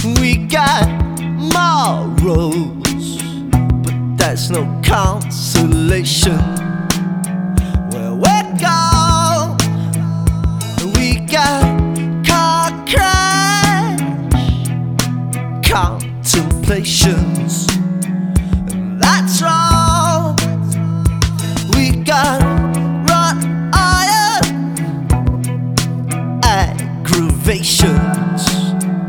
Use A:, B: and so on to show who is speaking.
A: We got morals, but that's no consolation. Where we go, we got car crash contemplations, and that's all. We got